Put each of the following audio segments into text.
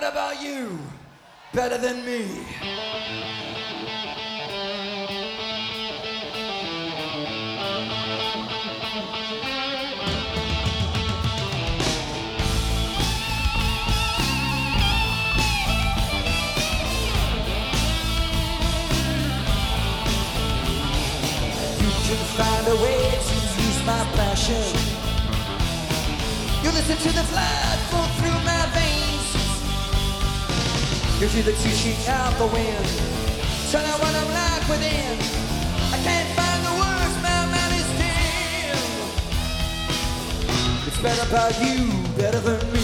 about you better than me? You can find a way to use my passion. You listen to the blood flow through my veins. You feel the teaching out the wind. Turn out what I'm like within. I can't find the words, my mind is dim. It's better about you, better than me.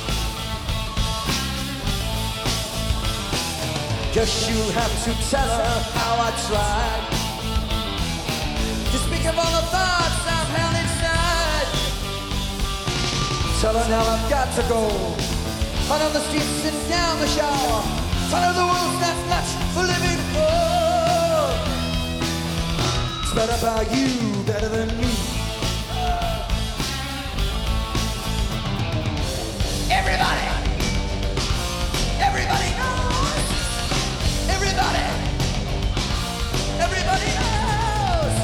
Guess you'll have to tell her how I tried to speak of all the thoughts I've held inside. Tell her now I've got to go out on the streets and down the shore. Tell her the world's not much for living for. It's better about you, better than me. Everybody, everybody knows. Everybody, everybody knows.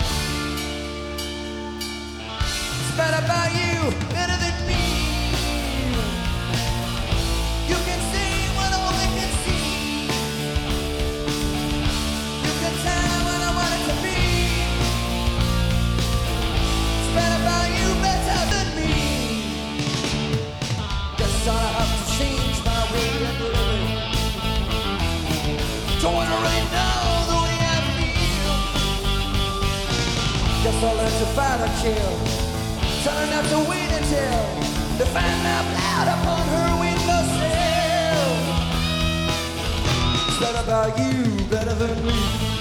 It's better about you, better than me. You can see what all they can see. You can tell what I want it to be. It's better about you, better than me. Guess I'll have to change my way of living. Don't wanna really know the way I feel. Guess I'll learn to fight or kill. Tell her not to wait until they find my blood upon her windowsill. It's better about you, better than me.